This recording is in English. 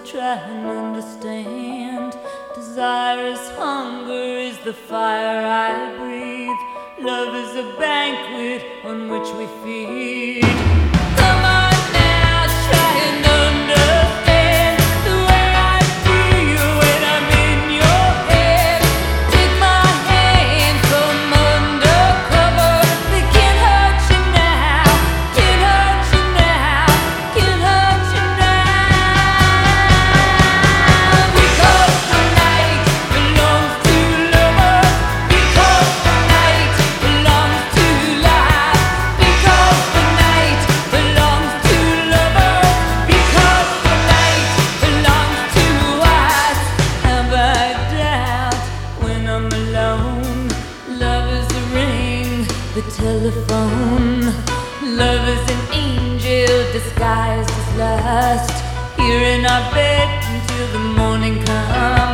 try and understand. Desire is hunger, is the fire I breathe. Love is a banquet on which we feed. Come on now, try and understand the way I feel when I'm in your head. Take my hand from undercover. They can't hurt you now, can't hurt you now, can't hurt you now. Because the night belongs to lovers. Because the night belongs to life. Because the night belongs to lovers. Because the night belongs to us. Have I doubt when I'm alone? Love is the ring, the telephone. Love is an angel disguised as lust. Here in our bed until the morning comes.